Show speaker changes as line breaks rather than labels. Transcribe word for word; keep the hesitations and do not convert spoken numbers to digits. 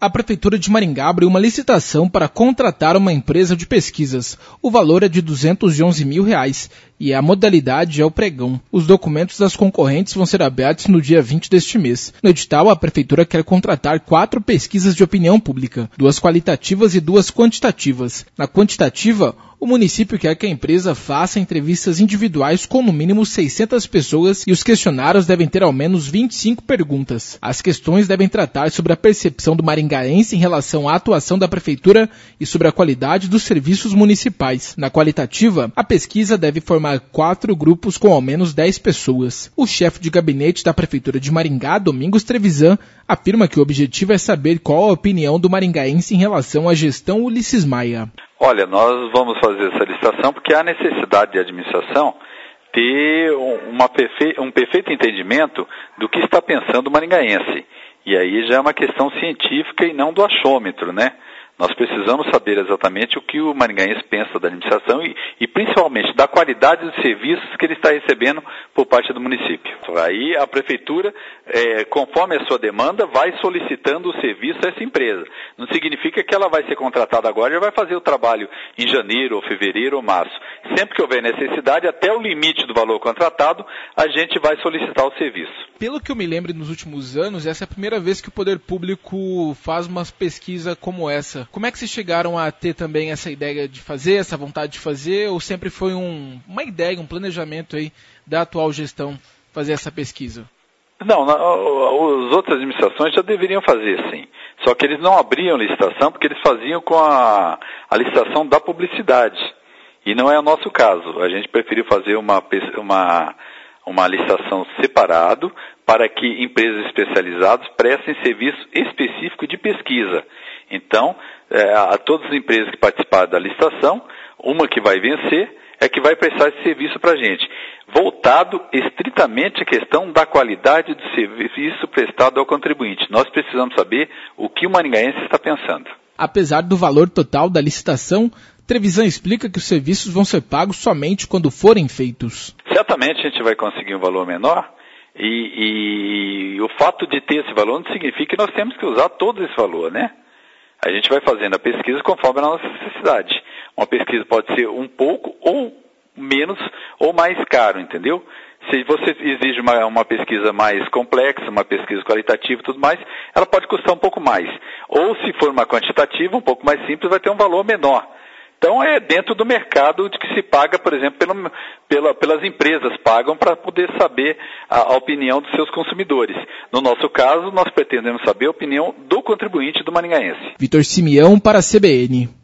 A Prefeitura de Maringá abriu uma licitação para contratar uma empresa de pesquisas. O valor é de duzentos e onze mil reais e a modalidade é o pregão. Os documentos das concorrentes vão ser abertos no dia vinte deste mês. No edital, a Prefeitura quer contratar quatro pesquisas de opinião pública, duas qualitativas e duas quantitativas. Na quantitativa, o município quer que a empresa faça entrevistas individuais com no mínimo seiscentas pessoas e os questionários devem ter ao menos vinte e cinco perguntas. As questões devem tratar sobre a percepção do maringaense em relação à atuação da Prefeitura e sobre a qualidade dos serviços municipais. Na qualitativa, a pesquisa deve formar quatro grupos com ao menos dez pessoas. O chefe de gabinete da Prefeitura de Maringá, Domingos Trevisan, afirma que o objetivo é saber qual a opinião do maringaense em relação à gestão Ulisses Maia.
Olha, nós vamos fazer essa licitação porque há necessidade de administração ter uma perfe... um perfeito entendimento do que está pensando o maringaense. E aí já é uma questão científica e não do achômetro, né? Nós precisamos saber exatamente o que o maringaense pensa da administração e, e principalmente da qualidade dos serviços que ele está recebendo por parte do município. Aí a Prefeitura, é, conforme a sua demanda, vai solicitando o serviço a essa empresa. Não significa que ela vai ser contratada agora e vai fazer o trabalho em janeiro, ou fevereiro, ou março. Sempre que houver necessidade, até o limite do valor contratado, a gente vai solicitar o serviço.
Pelo que eu me lembro nos últimos anos, essa é a primeira vez que o Poder Público faz uma pesquisa como essa. Como é que vocês chegaram a ter também essa ideia de fazer, essa vontade de fazer, ou sempre foi um, uma ideia, um planejamento aí da atual gestão fazer essa pesquisa?
Não, as outras administrações já deveriam fazer, sim. Só que eles não abriam licitação porque eles faziam com a, a licitação da publicidade. E não é o nosso caso. A gente preferiu fazer uma, uma, uma licitação separado para que empresas especializadas prestem serviço específico de pesquisa. Então, é, a todas as empresas que participaram da licitação, uma que vai vencer é que vai prestar esse serviço para a gente, voltado estritamente à questão da qualidade do serviço prestado ao contribuinte. Nós precisamos saber o que o maringaense está pensando.
Apesar do valor total da licitação, Trevisan explica que os serviços vão ser pagos somente quando forem feitos.
Certamente a gente vai conseguir um valor menor e, e o fato de ter esse valor não significa que nós temos que usar todo esse valor, né? A gente vai fazendo a pesquisa conforme a nossa necessidade. Uma pesquisa pode ser um pouco ou menos ou mais caro, entendeu? Se você exige uma, uma pesquisa mais complexa, uma pesquisa qualitativa e tudo mais, ela pode custar um pouco mais. Ou se for uma quantitativa, um pouco mais simples, vai ter um valor menor. Então é dentro do mercado de que se paga, por exemplo, pelo, pela, pelas empresas pagam para poder saber a, a opinião dos seus consumidores. No nosso caso, nós pretendemos saber a opinião do contribuinte do maringaense.
Vitor Simeão para a C B N.